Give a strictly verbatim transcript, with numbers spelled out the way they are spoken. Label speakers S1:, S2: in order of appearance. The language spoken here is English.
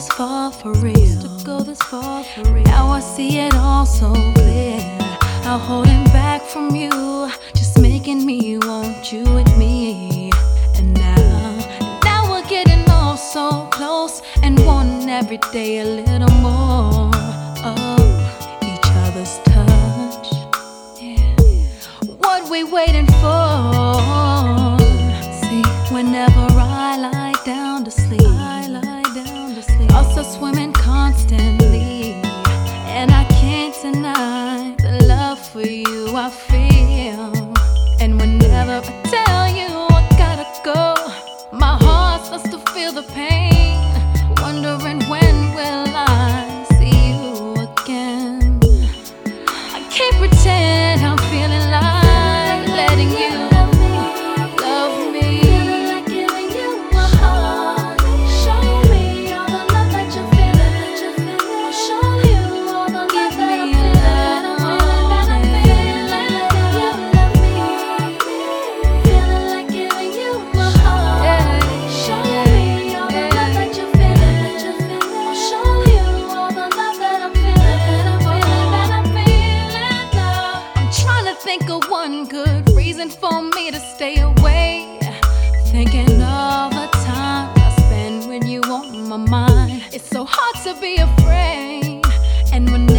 S1: this far for real. To go this far for real. Now I see it all so clear. How holding back from you, just making me want you with me. And now, now we're getting all so close and wanting every day a little more of each other's touch. Yeah. What we waiting for? See, whenever I lie down to sleep, I lie down to sleep. Also swimming constantly, and I can't deny the love for you I feel. And whenever I tell you I gotta go, my heart starts to feel the pain, wondering when will I see you again. I can't pretend I'm feeling like letting you love me. Feeling like giving you my heart. Show me all the love that you're feeling. I'll show you all the love that I'm feeling. That I'm feeling, that I'm feeling. Feeling like giving you my heart. Show me all the love that you're feeling. I'll show you all the love that I'm feeling. That I'm feeling, that I'm feeling now. I'm trying to think of one good reason for me to stay away. Thinking of the time I spend with you on my mind. It's so hard to be afraid, and when